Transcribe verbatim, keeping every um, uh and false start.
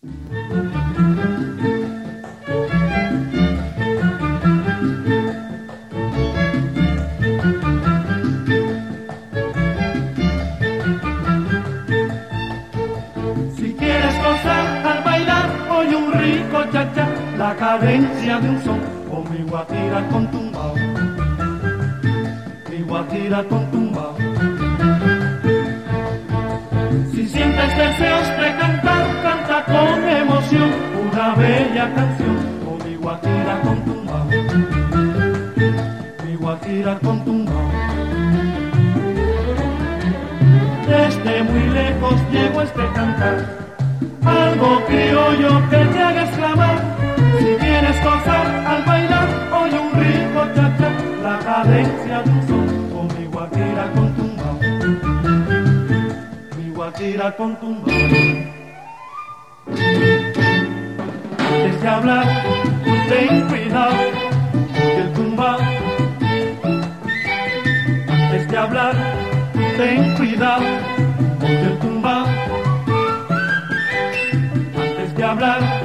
Si quieres gozar al bailar, oye un rico cha-cha, la cadencia de un son, o mi guajira con tumbao, mi guajira con tumbao. Si sientes deseos de cantar, canta con emoción una bella canción, o mi guajira con tumbao, mi guajira con tumbao. Desde muy lejos llegó este cantar, algo criollo que te haga exclamar. Si quieres gozar al bailar, oye un rico cha-cha, la cadencia de un son, o mi guajira con tumbao, mi guajira con tumbao. Antes de hablar, ten cuidado, que el tumbao. Antes de hablar, ten cuidado, oye el tumbao. Antes de hablar,